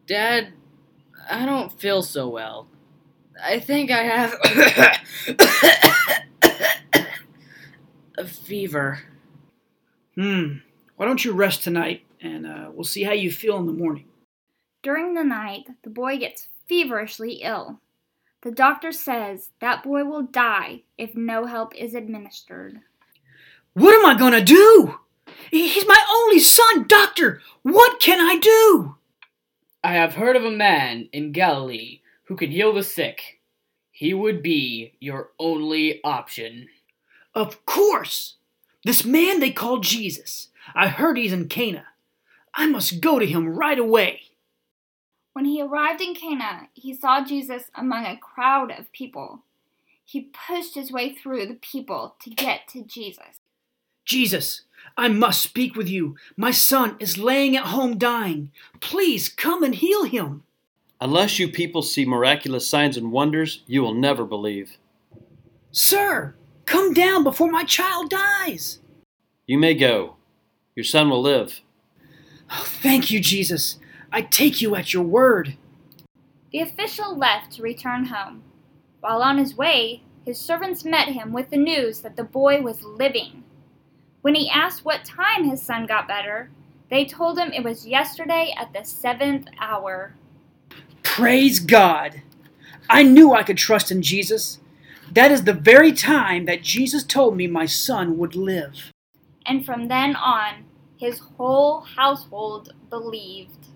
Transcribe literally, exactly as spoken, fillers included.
Dad, I don't feel so well. I think I have a fever. Hmm. Why don't you rest tonight, and uh, we'll see how you feel in the morning. During the night, the boy gets feverishly ill. The doctor says that boy will die if no help is administered. What am I going to do? He's my only son, doctor. What can I do? I have heard of a man in Galilee who could heal the sick. He would be your only option. Of course. This man they call Jesus. I heard he's in Cana. I must go to him right away. When he arrived in Cana, he saw Jesus among a crowd of people. He pushed his way through the people to get to Jesus. Jesus, I must speak with you. My son is laying at home dying. Please come and heal him. Unless you people see miraculous signs and wonders, you will never believe. Sir, come down before my child dies. You may go. Your son will live. Oh, thank you, Jesus. I take you at your word. The official left to return home. While on his way, his servants met him with the news that the boy was living. When he asked what time his son got better, they told him it was yesterday at the seventh hour. Praise God! I knew I could trust in Jesus. That is the very time that Jesus told me my son would live. And from then on, his whole household believed.